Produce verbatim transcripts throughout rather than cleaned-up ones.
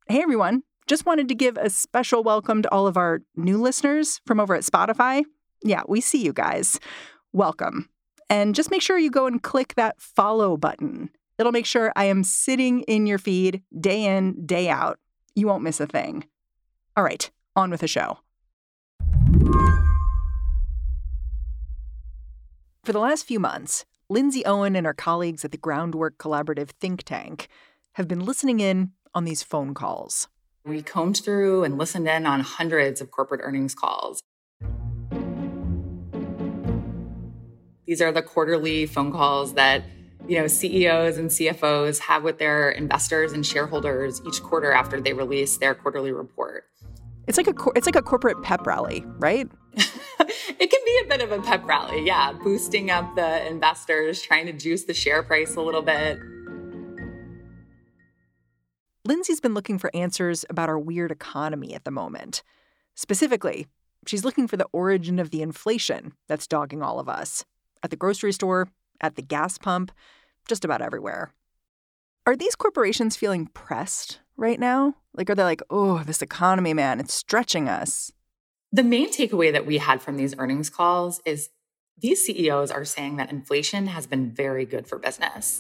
Hey, everyone. Just wanted to give a special welcome to all of our new listeners from over at Spotify. Yeah, we see you guys. Welcome. And just make sure you go and click that follow button. It'll make sure I am sitting in your feed day in, day out. You won't miss a thing. All right, on with the show. For the last few months, Lindsay Owen and her colleagues at the Groundwork Collaborative think tank have been listening in on these phone calls. We combed through and listened in on hundreds of corporate earnings calls. These are the quarterly phone calls that, you know, C E Os and C F Os have with their investors and shareholders each quarter after they release their quarterly report. It's like a it's like a corporate pep rally, right? It can be a bit of a pep rally, yeah, boosting up the investors, trying to juice the share price a little bit. Lindsay's been looking for answers about our weird economy at the moment. Specifically, she's looking for the origin of the inflation that's dogging all of us. At the grocery store, at the gas pump, just about everywhere. Are these corporations feeling pressed right now? Like, are they like, oh, this economy, man, it's stretching us? The main takeaway that we had from these earnings calls is these C E Os are saying that inflation has been very good for business.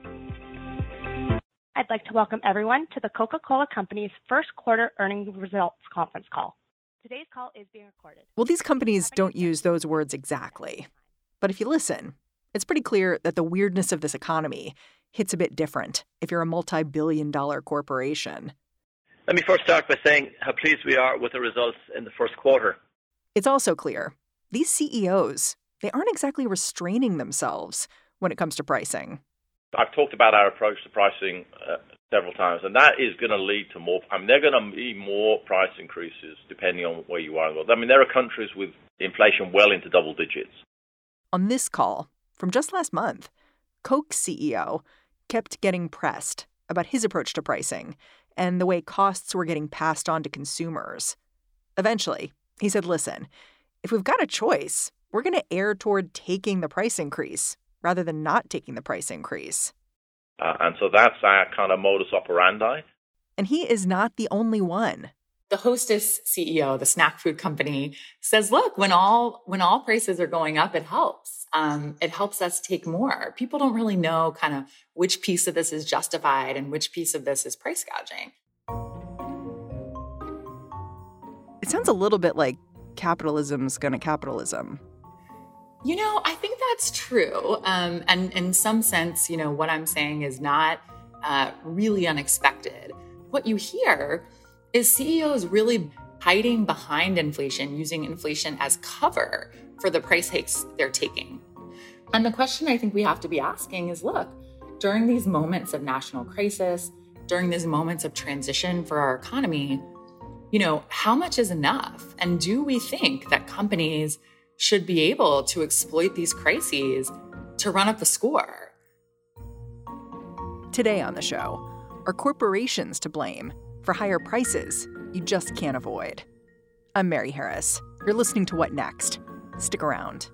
I'd like to welcome everyone to the Coca-Cola Company's first quarter earnings results conference call. Today's call is being recorded. Well, these companies don't use those words exactly. But if you listen, it's pretty clear that the weirdness of this economy hits a bit different if you're a multi-billion dollar corporation. Let me first start by saying how pleased we are with the results in the first quarter. It's also clear these C E Os, they aren't exactly restraining themselves when it comes to pricing. I've talked about our approach to pricing uh, several times, and that is going to lead to more. I mean, there are going to be more price increases depending on where you are. I mean, there are countries with inflation well into double digits. On this call from just last month, Coke's C E O kept getting pressed about his approach to pricing and the way costs were getting passed on to consumers. Eventually, he said, listen, if we've got a choice, we're going to err toward taking the price increase rather than not taking the price increase. Uh, and so that's our kind of modus operandi. And he is not the only one. The Hostess C E O, the snack food company, says, look, when all when all prices are going up, it helps. Um, it helps us take more. People don't really know kind of which piece of this is justified and which piece of this is price gouging. It sounds a little bit like capitalism's gonna capitalism. You know, I think that's true. Um, and in some sense, you know, what I'm saying is not uh, really unexpected. What you hear is C E Os really hiding behind inflation, using inflation as cover for the price hikes they're taking. And the question I think we have to be asking is, look, during these moments of national crisis, during these moments of transition for our economy, you know, how much is enough? And do we think that companies should be able to exploit these crises to run up the score? Today on the show, are corporations to blame for higher prices you just can't avoid? I'm Mary Harris. You're listening to What Next? Stick around.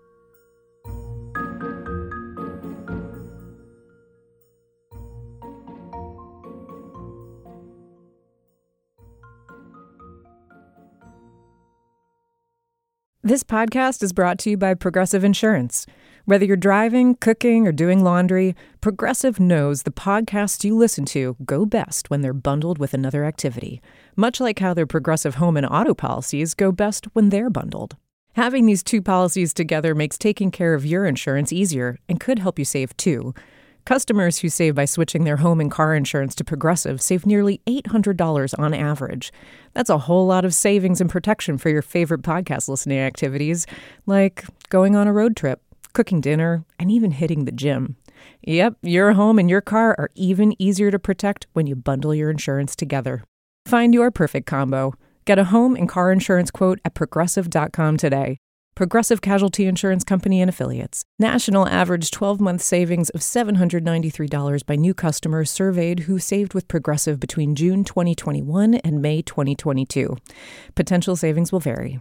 This podcast is brought to you by Progressive Insurance. Whether you're driving, cooking, or doing laundry, Progressive knows the podcasts you listen to go best when they're bundled with another activity, much like how their Progressive home and auto policies go best when they're bundled. Having these two policies together makes taking care of your insurance easier and could help you save too. Customers who save by switching their home and car insurance to Progressive save nearly eight hundred dollars on average. That's a whole lot of savings and protection for your favorite podcast listening activities, like going on a road trip, cooking dinner, and even hitting the gym. Yep, your home and your car are even easier to protect when you bundle your insurance together. Find your perfect combo. Get a home and car insurance quote at progressive dot com today. Progressive Casualty Insurance Company and Affiliates. National average twelve-month savings of seven hundred ninety-three dollars by new customers surveyed who saved with Progressive between June twenty twenty-one and May twenty twenty-two. Potential savings will vary.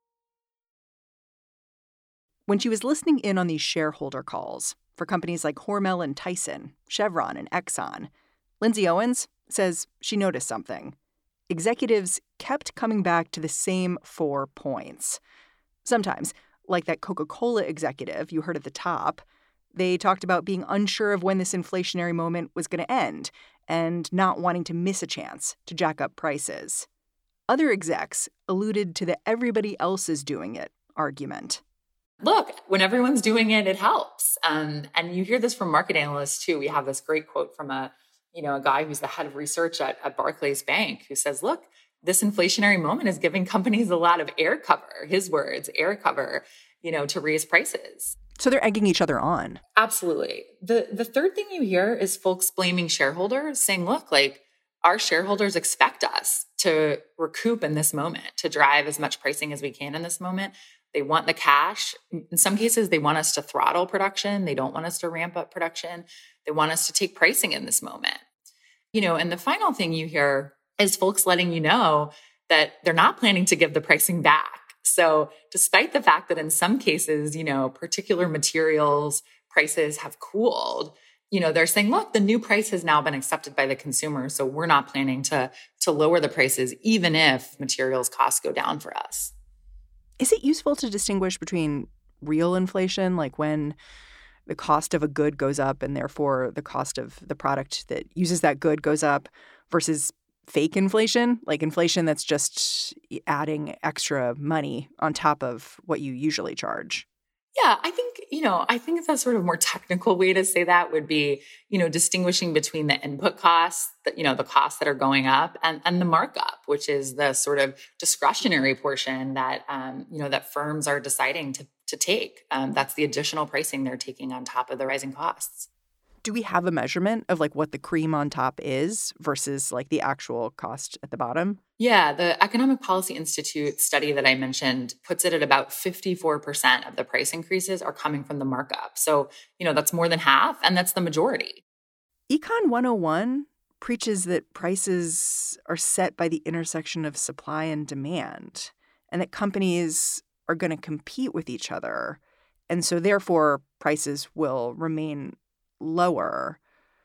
When she was listening in on these shareholder calls for companies like Hormel and Tyson, Chevron and Exxon, Lindsay Owens says she noticed something. Executives kept coming back to the same four points. Sometimes, like that Coca-Cola executive you heard at the top, they talked about being unsure of when this inflationary moment was going to end and not wanting to miss a chance to jack up prices. Other execs alluded to the everybody else is doing it argument. Look, when everyone's doing it, it helps. Um, and you hear this from market analysts too. We have this great quote from a, you know, a guy who's the head of research at, at Barclays Bank who says, look, this inflationary moment is giving companies a lot of air cover, his words, air cover, you know, to raise prices. So they're egging each other on. Absolutely. The the third thing you hear is folks blaming shareholders, saying, look, like our shareholders expect us to recoup in this moment, to drive as much pricing as we can in this moment. They want the cash. In some cases, they want us to throttle production. They don't want us to ramp up production. They want us to take pricing in this moment. You know, and the final thing you hear is folks letting you know that they're not planning to give the pricing back. So despite the fact that in some cases, you know, particular materials prices have cooled, you know, they're saying, look, the new price has now been accepted by the consumer. So we're not planning to, to lower the prices, even if materials costs go down for us. Is it useful to distinguish between real inflation, like when the cost of a good goes up and therefore the cost of the product that uses that good goes up, versus fake inflation, like inflation that's just adding extra money on top of what you usually charge? Yeah, I think, you know, I think that's sort of more technical way to say that would be, you know, distinguishing between the input costs, that, you know, the costs that are going up and, and the markup, which is the sort of discretionary portion that, um, you know, that firms are deciding to, to take. Um, that's the additional pricing they're taking on top of the rising costs. Do we have a measurement of like what the cream on top is versus like the actual cost at the bottom? Yeah, the Economic Policy Institute study that I mentioned puts it at about fifty-four percent of the price increases are coming from the markup. So, you know, that's more than half, and that's the majority. Econ one oh one preaches that prices are set by the intersection of supply and demand, and that companies are going to compete with each other. And so therefore, prices will remain lower.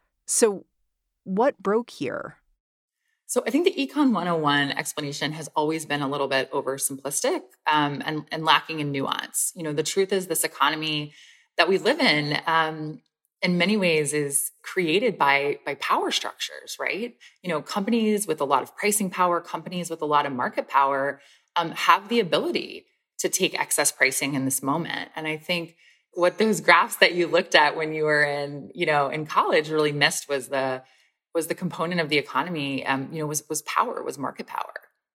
So what broke here? So I think the Econ one oh one explanation has always been a little bit oversimplistic um, and, and lacking in nuance. You know, the truth is this economy that we live in, um, in many ways, is created by by power structures, right? You know, companies with a lot of pricing power, companies with a lot of market power, um, have the ability to take excess pricing in this moment. And I think what those graphs that you looked at when you were in, you know, in college really missed was the was the component of the economy, um, you know, was was power, was market power.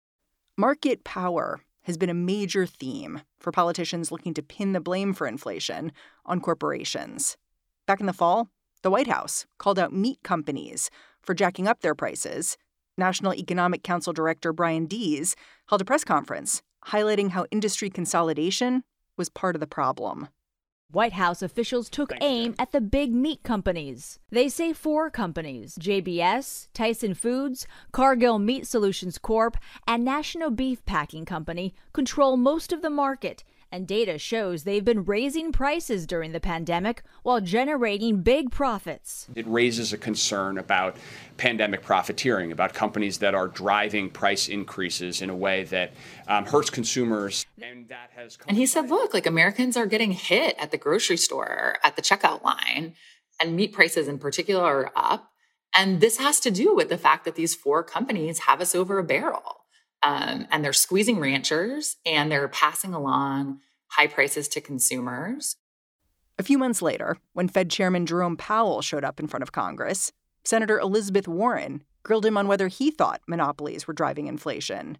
Market power has been a major theme for politicians looking to pin the blame for inflation on corporations. Back in the fall, the White House called out meat companies for jacking up their prices. National Economic Council Director Brian Deese held a press conference highlighting how industry consolidation was part of the problem. White House officials took Thanks, aim Dan. at the big meat companies. They say four companies, J B S, Tyson Foods, Cargill Meat Solutions Corp, and National Beef Packing Company, control most of the market. And data shows they've been raising prices during the pandemic while generating big profits. It raises a concern about pandemic profiteering, about companies that are driving price increases in a way that um, hurts consumers. And that has and he said, look, like Americans are getting hit at the grocery store, at the checkout line, and meat prices in particular are up. And this has to do with the fact that these four companies have us over a barrel. Um, and they're squeezing ranchers and they're passing along high prices to consumers. A few months later, when Fed Chairman Jerome Powell showed up in front of Congress, Senator Elizabeth Warren grilled him on whether he thought monopolies were driving inflation.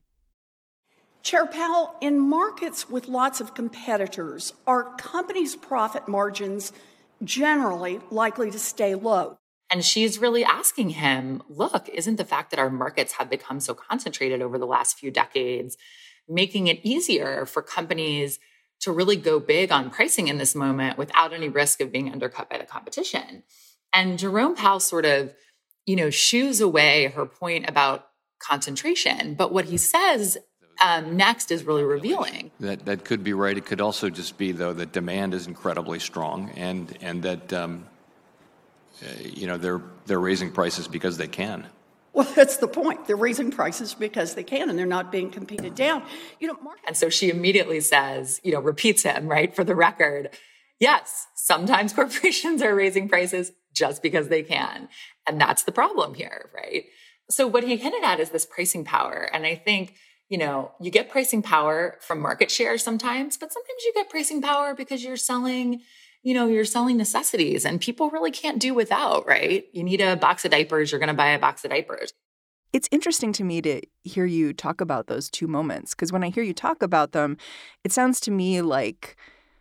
Chair Powell, in markets with lots of competitors, are companies' profit margins generally likely to stay low? And she's really asking him, look, isn't the fact that our markets have become so concentrated over the last few decades making it easier for companies to really go big on pricing in this moment without any risk of being undercut by the competition? And Jerome Powell sort of, you know, shoos away her point about concentration. But what he says um, next is really revealing. That that could be right. It could also just be, though, that demand is incredibly strong and and that, um, uh, you know, they're they're raising prices because they can. Well, that's the point. They're raising prices because they can, and they're not being competed down. You know, market- and so she immediately says, you know, repeats him, right, for the record, yes, sometimes corporations are raising prices just because they can. And that's the problem here, right? So what he hinted at is this pricing power. And I think, you know, you get pricing power from market share sometimes, but sometimes you get pricing power because you're selling, you know, you're selling necessities and people really can't do without, right? You need a box of diapers, you're going to buy a box of diapers. It's interesting to me to hear you talk about those two moments, because when I hear you talk about them, it sounds to me like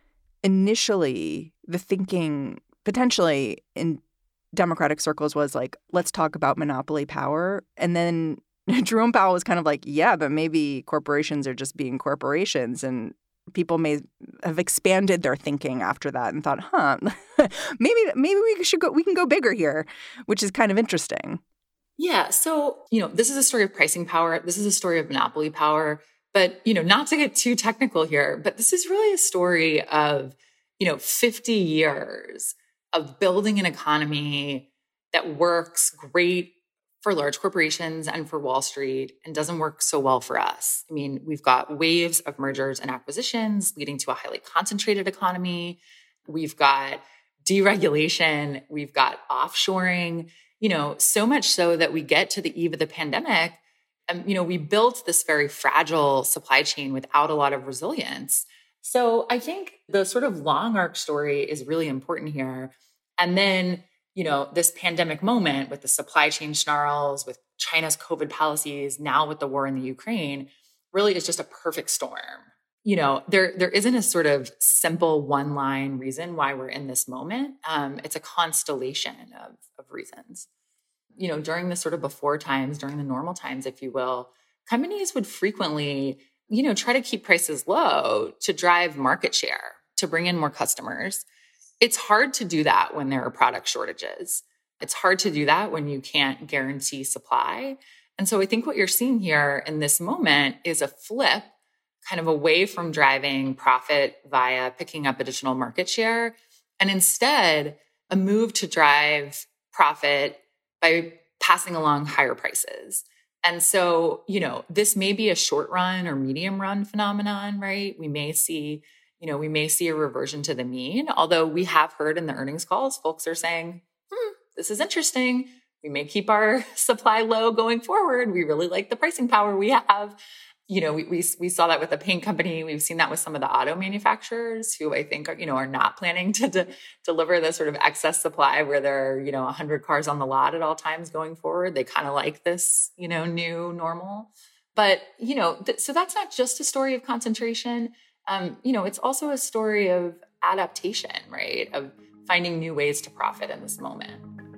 initially the thinking potentially in Democratic circles was like, let's talk about monopoly power. And then Jerome Powell was kind of like, yeah, but maybe corporations are just being corporations. And people may have expanded their thinking after that and thought, huh, maybe maybe we should go, we can go bigger here, which is kind of interesting. Yeah. So, you know, this is a story of pricing power. This is a story of monopoly power. But, you know, not to get too technical here, but this is really a story of, you know, fifty years of building an economy that works great for large corporations and for Wall Street and doesn't work so well for us. I mean, we've got waves of mergers and acquisitions leading to a highly concentrated economy. We've got deregulation. We've got offshoring, you know, so much so that we get to the eve of the pandemic and, you know, we built this very fragile supply chain without a lot of resilience. So I think the sort of long arc story is really important here. And then, you know, this pandemic moment with the supply chain snarls, with China's COVID policies, now with the war in the Ukraine, really is just a perfect storm. You know, there there isn't a sort of simple one-line reason why we're in this moment. Um, it's a constellation of, of reasons. You know, during the sort of before times, during the normal times, if you will, companies would frequently, you know, try to keep prices low to drive market share, to bring in more customers. It's hard to do that when there are product shortages. It's hard to do that when you can't guarantee supply. And so I think what you're seeing here in this moment is a flip kind of away from driving profit via picking up additional market share, and instead a move to drive profit by passing along higher prices. And so, you know, this may be a short run or medium run phenomenon, right? We may see, you know, we may see a reversion to the mean, although we have heard in the earnings calls, folks are saying, hmm, this is interesting. We may keep our supply low going forward. We really like the pricing power we have. You know, we, we we saw that with the paint company. We've seen that with some of the auto manufacturers who I think are, you know, are not planning to de- deliver the sort of excess supply where there are, you know, one hundred cars on the lot at all times going forward. They kind of like this, you know, new normal. But, you know, th- so that's not just a story of concentration. Um, you know, it's also a story of adaptation, right? Of finding new ways to profit in this moment.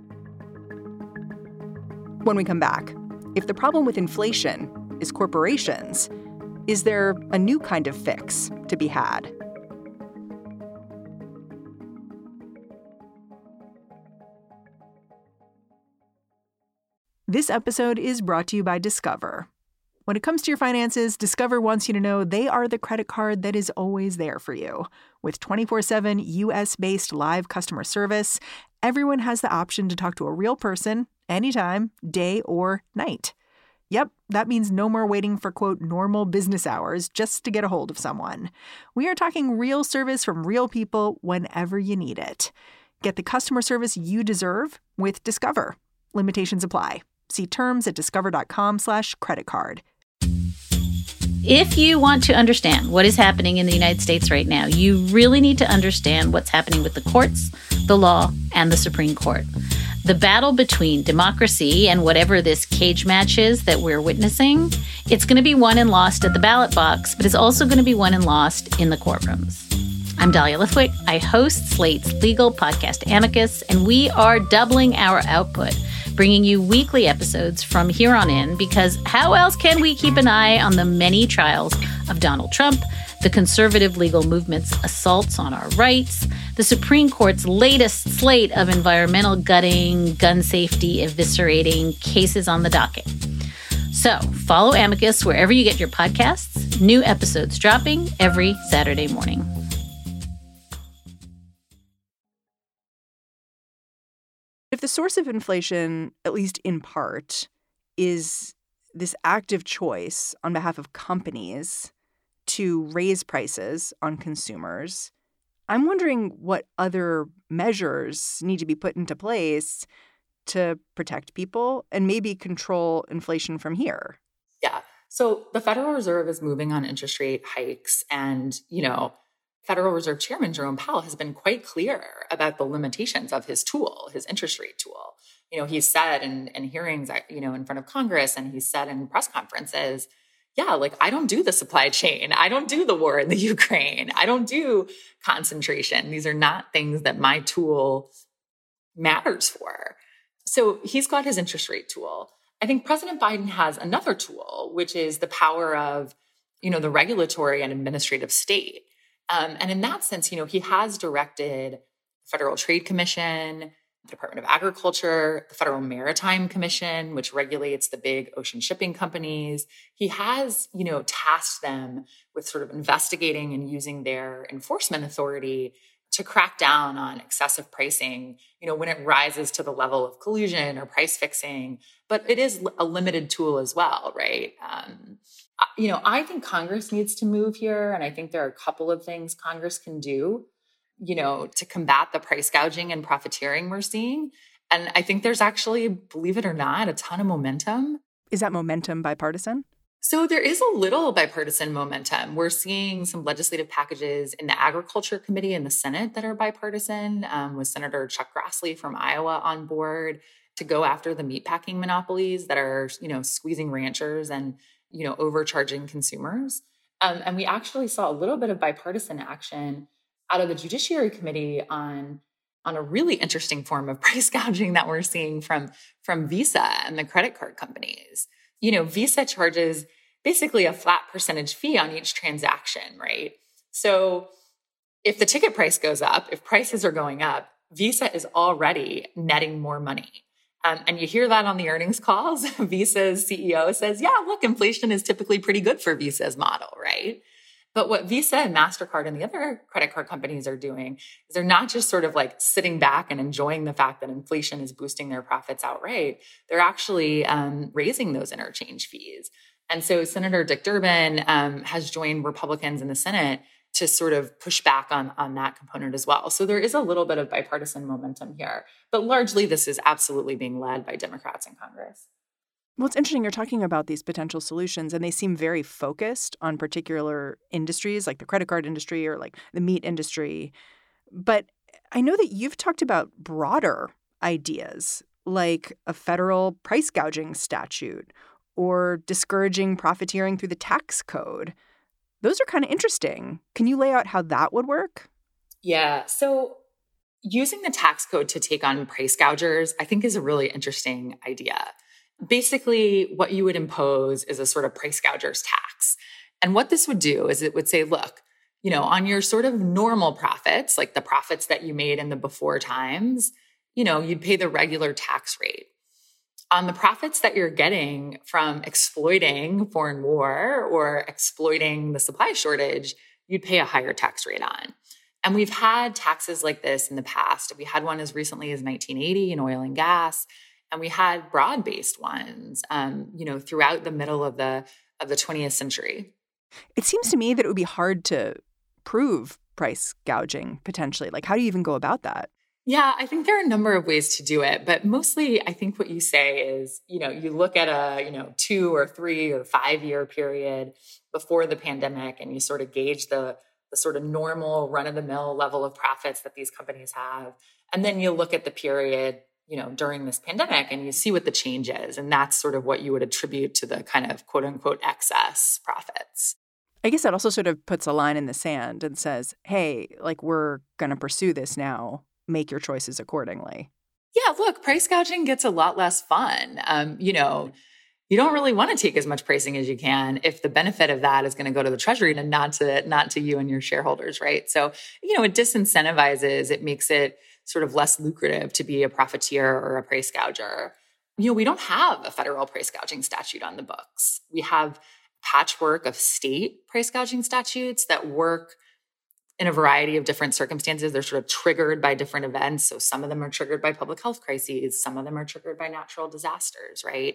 When we come back, if the problem with inflation is corporations, is there a new kind of fix to be had? This episode is brought to you by Discover. When it comes to your finances, Discover wants you to know they are the credit card that is always there for you. With twenty-four seven U S-based live customer service, everyone has the option to talk to a real person anytime, day or night. Yep, that means no more waiting for, quote, normal business hours just to get a hold of someone. We are talking real service from real people whenever you need it. Get the customer service you deserve with Discover. Limitations apply. See terms at discover.com slash credit card. If you want to understand what is happening in the United States right now, you really need to understand what's happening with the courts, the law, and the Supreme Court. The battle between democracy and whatever this cage match is that we're witnessing, it's going to be won and lost at the ballot box, but it's also going to be won and lost in the courtrooms. I'm Dahlia Lithwick. I host Slate's legal podcast Amicus, and we are doubling our output, bringing you weekly episodes from here on in, because how else can we keep an eye on the many trials of Donald Trump, the conservative legal movement's assaults on our rights, the Supreme Court's latest slate of environmental gutting, gun safety eviscerating cases on the docket. So follow Amicus wherever you get your podcasts. New episodes dropping every Saturday morning. If the source of inflation, at least in part, is this active choice on behalf of companies to raise prices on consumers. I'm wondering what other measures need to be put into place to protect people and maybe control inflation from here. Yeah. So the Federal Reserve is moving on interest rate hikes. And, you know, Federal Reserve Chairman Jerome Powell has been quite clear about the limitations of his tool, his interest rate tool. You know, he's said in, in hearings, you know, in front of Congress, and he's said in press conferences, yeah, like, I don't do the supply chain. I don't do the war in the Ukraine. I don't do concentration. These are not things that my tool matters for. So he's got his interest rate tool. I think President Biden has another tool, which is the power of, you know, the regulatory and administrative state. Um, and in that sense, you know, he has directed the Federal Trade Commission, the Department of Agriculture, the Federal Maritime Commission, which regulates the big ocean shipping companies. He has, you know, tasked them with sort of investigating and using their enforcement authority to crack down on excessive pricing, you know, when it rises to the level of collusion or price fixing. But it is a limited tool as well, right? Um, you know, I think Congress needs to move here. And I think there are a couple of things Congress can do, you know, to combat the price gouging and profiteering we're seeing. And I think there's actually, believe it or not, a ton of momentum. Is that momentum bipartisan? So there is a little bipartisan momentum. We're seeing some legislative packages in the Agriculture Committee in the Senate that are bipartisan, um, with Senator Chuck Grassley from Iowa on board to go after the meatpacking monopolies that are, you know, squeezing ranchers and, you know, overcharging consumers. Um, and we actually saw a little bit of bipartisan action out of the Judiciary Committee on, on a really interesting form of price gouging that we're seeing from, from Visa and the credit card companies. You know, Visa charges basically a flat percentage fee on each transaction, right? So if the ticket price goes up, if prices are going up, Visa is already netting more money. Um, and you hear that on the earnings calls. Visa's C E O says, yeah, look, inflation is typically pretty good for Visa's model, right? But what Visa and MasterCard and the other credit card companies are doing is they're not just sort of like sitting back and enjoying the fact that inflation is boosting their profits outright. They're actually um, raising those interchange fees. And so Senator Dick Durbin um, has joined Republicans in the Senate to sort of push back on, on that component as well. So there is a little bit of bipartisan momentum here. But largely, this is absolutely being led by Democrats in Congress. Well, it's interesting you're talking about these potential solutions, and they seem very focused on particular industries like the credit card industry or like the meat industry. But I know that you've talked about broader ideas like a federal price gouging statute or discouraging profiteering through the tax code. Those are kind of interesting. Can you lay out how that would work? Yeah. So using the tax code to take on price gougers, I think, is a really interesting idea. Basically, what you would impose is a sort of price gougers tax. And what this would do is it would say, look, you know, on your sort of normal profits, like the profits that you made in the before times, you know, you'd pay the regular tax rate. On the profits that you're getting from exploiting foreign war or exploiting the supply shortage, you'd pay a higher tax rate on. And we've had taxes like this in the past. We had one as recently as nineteen eighty in oil and gas. And we had broad-based ones, um, you know, throughout the middle of the of the twentieth century. It seems to me that it would be hard to prove price gouging potentially. Like, how do you even go about that? Yeah, I think there are a number of ways to do it. But mostly, I think what you say is, you know, you look at a, you know, two or three or five-year period before the pandemic, and you sort of gauge the, the sort of normal run-of-the-mill level of profits that these companies have. And then you look at the period, you know, during this pandemic, and you see what the change is. And that's sort of what you would attribute to the kind of quote unquote excess profits. I guess that also sort of puts a line in the sand and says, hey, like, we're going to pursue this now. Make your choices accordingly. Yeah, look, price gouging gets a lot less fun. Um, you know, you don't really want to take as much pricing as you can if the benefit of that is going to go to the Treasury and not to not to you and your shareholders, right? So, you know, it disincentivizes, it makes it sort of less lucrative to be a profiteer or a price gouger. You know, we don't have a federal price gouging statute on the books. We have patchwork of state price gouging statutes that work in a variety of different circumstances. They're sort of triggered by different events. So some of them are triggered by public health crises. Some of them are triggered by natural disasters, right?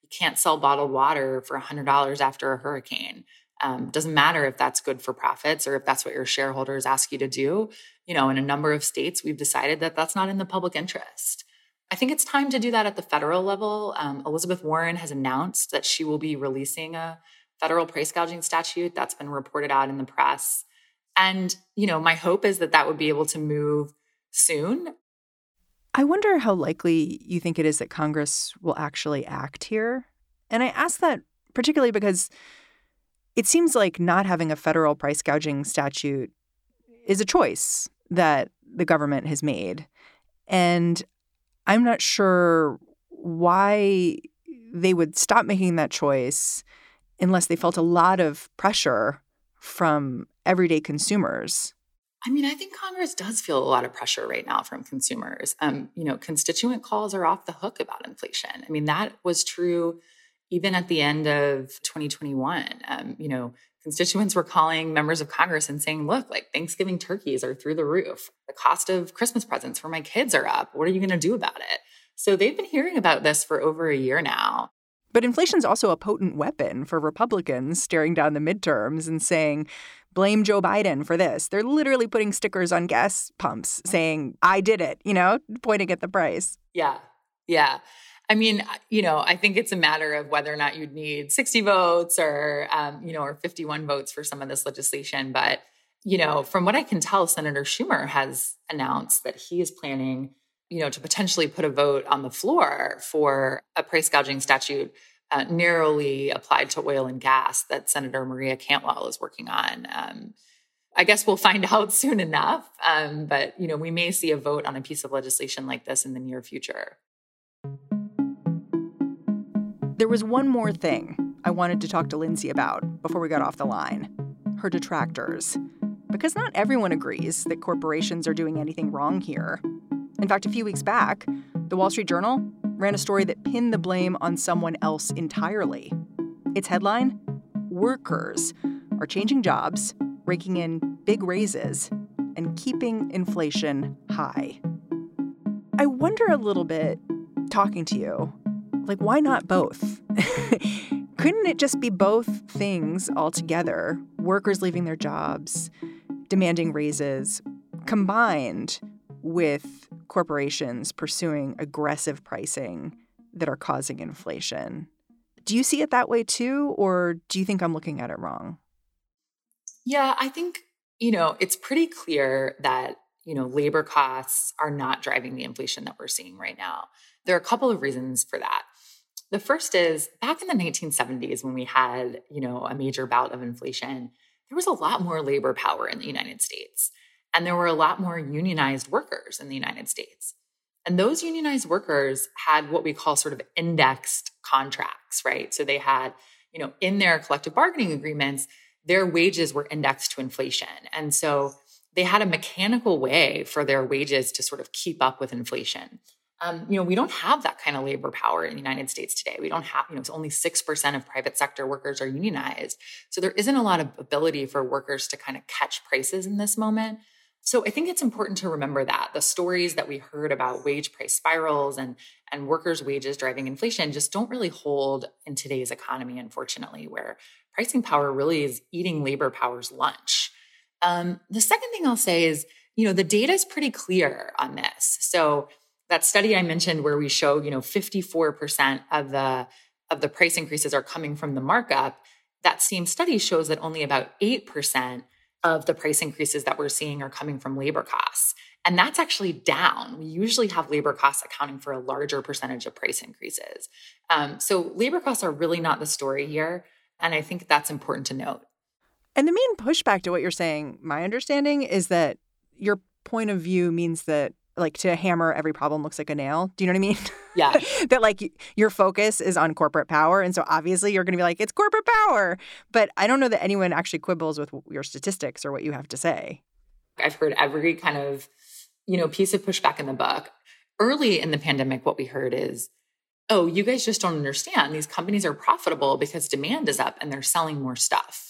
You can't sell bottled water for one hundred dollars after a hurricane. Um, doesn't matter if that's good for profits or if that's what your shareholders ask you to do. You know, in a number of states, we've decided that that's not in the public interest. I think it's time to do that at the federal level. Um, Elizabeth Warren has announced that she will be releasing a federal price gouging statute. That's been reported out in the press. And, you know, my hope is that that would be able to move soon. I wonder how likely you think it is that Congress will actually act here. And I ask that particularly because it seems like not having a federal price gouging statute is a choice that the government has made. And I'm not sure why they would stop making that choice unless they felt a lot of pressure from everyday consumers. I mean, I think Congress does feel a lot of pressure right now from consumers. Um, you know, constituent calls are off the hook about inflation. I mean, that was true even at the end of twenty twenty-one. Um, you know, constituents were calling members of Congress and saying, look, like Thanksgiving turkeys are through the roof. The cost of Christmas presents for my kids are up. What are you going to do about it? So they've been hearing about this for over a year now. But inflation's also a potent weapon for Republicans staring down the midterms and saying, blame Joe Biden for this. They're literally putting stickers on gas pumps saying, I did it, you know, pointing at the price. Yeah. Yeah. I mean, you know, I think it's a matter of whether or not you'd need sixty votes or, um, you know, or fifty-one votes for some of this legislation. But, you know, from what I can tell, Senator Schumer has announced that he is planning, you know, to potentially put a vote on the floor for a price gouging statute uh, narrowly applied to oil and gas that Senator Maria Cantwell is working on. Um, I guess we'll find out soon enough. Um, but, you know, we may see a vote on a piece of legislation like this in the near future. There was one more thing I wanted to talk to Lindsay about before we got off the line. Her detractors. Because not everyone agrees that corporations are doing anything wrong here. In fact, a few weeks back, the Wall Street Journal ran a story that pinned the blame on someone else entirely. Its headline, Workers are changing jobs, raking in big raises, and keeping inflation high. I wonder a little bit, talking to you, like, why not both? Couldn't it just be both things altogether? Workers leaving their jobs, demanding raises, combined with corporations pursuing aggressive pricing that are causing inflation. Do you see it that way too, or do you think I'm looking at it wrong? Yeah, I think, you know, it's pretty clear that, you know, labor costs are not driving the inflation that we're seeing right now. There are a couple of reasons for that. The first is back in the nineteen seventies, when we had, you know, a major bout of inflation, there was a lot more labor power in the United States. And there were a lot more unionized workers in the United States. And those unionized workers had what we call sort of indexed contracts, right? So they had, you know, in their collective bargaining agreements, their wages were indexed to inflation. And so they had a mechanical way for their wages to sort of keep up with inflation. Um, you know, we don't have that kind of labor power in the United States today. We don't have, you know, it's only six percent of private sector workers are unionized. So there isn't a lot of ability for workers to kind of catch prices in this moment. So I think it's important to remember that the stories that we heard about wage price spirals and, and workers' wages driving inflation just don't really hold in today's economy, unfortunately, where pricing power really is eating labor power's lunch. Um, the second thing I'll say is, you know, the data is pretty clear on this. So that study I mentioned where we show, you know, fifty-four percent of the of the price increases are coming from the markup, that same study shows that only about eight percent of the price increases that we're seeing are coming from labor costs. And that's actually down. We usually have labor costs accounting for a larger percentage of price increases. Um, so labor costs are really not the story here. And I think that's important to note. And the main pushback to what you're saying, my understanding, is that your point of view means that, like, to hammer every problem looks like a nail. Do you know what I mean? Yeah. That, like, your focus is on corporate power. And so obviously you're going to be like, it's corporate power. But I don't know that anyone actually quibbles with your statistics or what you have to say. I've heard every kind of, you know, piece of pushback in the book. Early in the pandemic, what we heard is, oh, you guys just don't understand. These companies are profitable because demand is up and they're selling more stuff.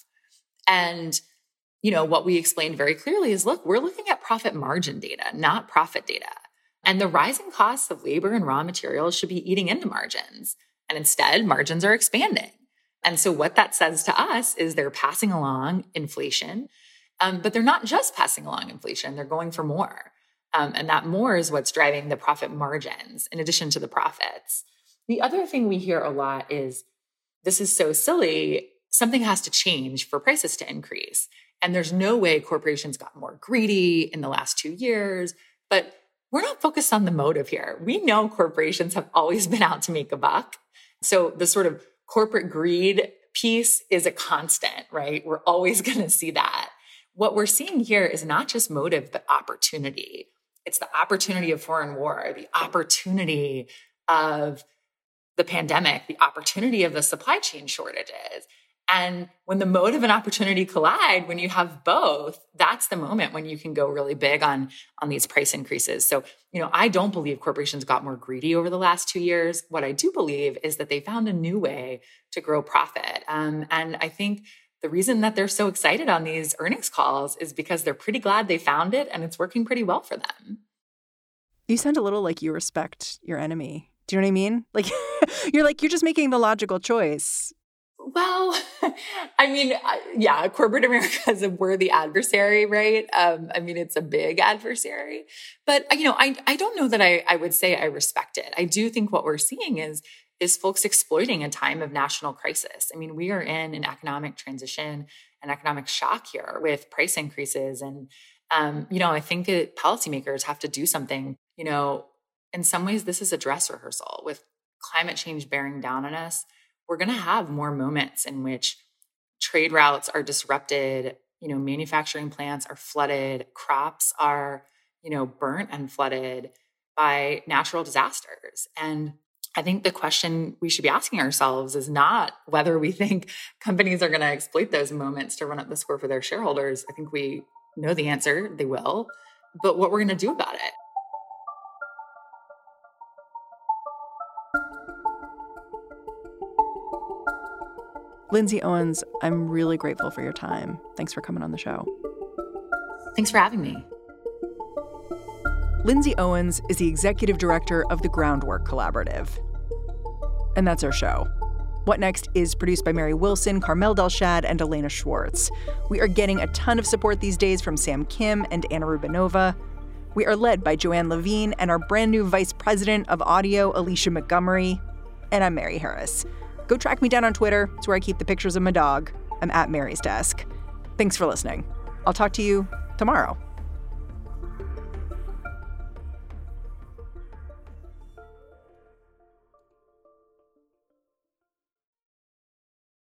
And you know, what we explained very clearly is, look, we're looking at profit margin data, not profit data. And the rising costs of labor and raw materials should be eating into margins. And instead, margins are expanding. And so what that says to us is they're passing along inflation, um, but they're not just passing along inflation, they're going for more. Um, and that more is what's driving the profit margins in addition to the profits. The other thing we hear a lot is, this is so silly, something has to change for prices to increase. And there's no way corporations got more greedy in the last two years, but we're not focused on the motive here. We know corporations have always been out to make a buck. So the sort of corporate greed piece is a constant, right? We're always going to see that. What we're seeing here is not just motive, but opportunity. It's the opportunity of foreign war, the opportunity of the pandemic, the opportunity of the supply chain shortages. And when the motive and opportunity collide, when you have both, that's the moment when you can go really big on, on these price increases. So, you know, I don't believe corporations got more greedy over the last two years. What I do believe is that they found a new way to grow profit. Um, and I think the reason that they're so excited on these earnings calls is because they're pretty glad they found it and it's working pretty well for them. You sound a little like you respect your enemy. Do you know what I mean? Like, you're like, you're just making the logical choice. Well, I mean, yeah, corporate America is a worthy adversary, right? Um, I mean, it's a big adversary. But, you know, I, I don't know that I, I would say I respect it. I do think what we're seeing is is folks exploiting a time of national crisis. I mean, we are in an economic transition, an economic shock here with price increases. And, um, you know, I think that policymakers have to do something. You know, in some ways, this is a dress rehearsal. With climate change bearing down on us, we're going to have more moments in which trade routes are disrupted, you know, manufacturing plants are flooded, crops are, you know, burnt and flooded by natural disasters. And I think the question we should be asking ourselves is not whether we think companies are going to exploit those moments to run up the score for their shareholders. I think we know the answer, they will, but what we're going to do about it. Lindsay Owens, I'm really grateful for your time. Thanks for coming on the show. Thanks for having me. Lindsay Owens is the executive director of the Groundwork Collaborative. And that's our show. What Next is produced by Mary Wilson, Carmel Delshad, and Elena Schwartz. We are getting a ton of support these days from Sam Kim and Anna Rubinova. We are led by Joanne Levine and our brand new vice president of audio, Alicia Montgomery. And I'm Mary Harris. Go track me down on Twitter. It's where I keep the pictures of my dog. I'm at Mary's Desk. Thanks for listening. I'll talk to you tomorrow.